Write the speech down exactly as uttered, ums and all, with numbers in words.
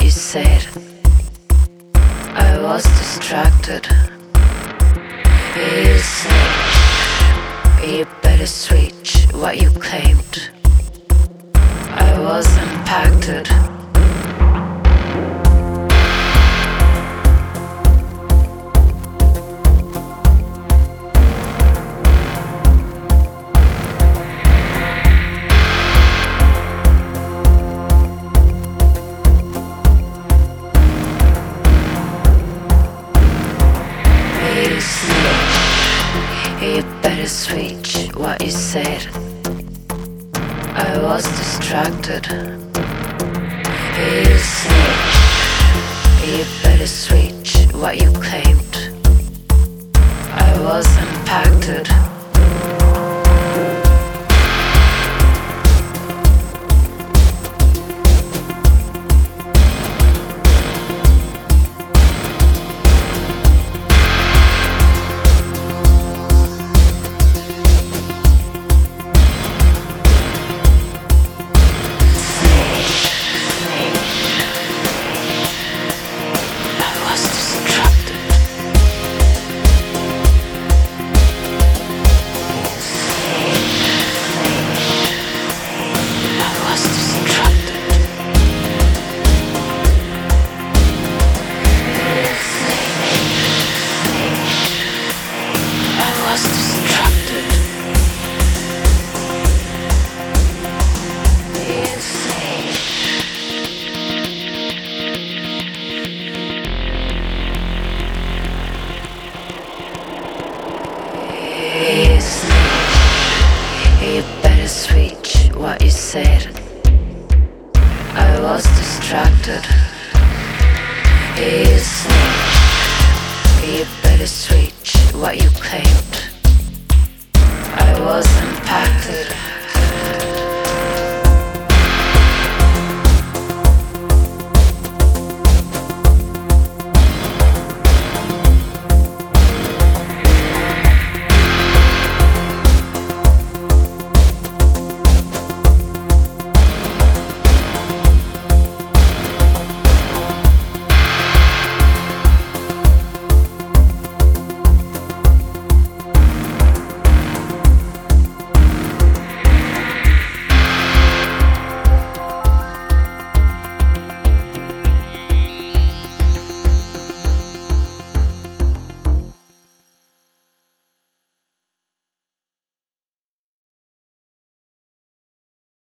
you said. I was distracted. You snitch. You better switch what you claimed. I was impacted. You snitch. You better switch what you said. I was distracted. You snitch. You better switch what you claimed. I was impacted.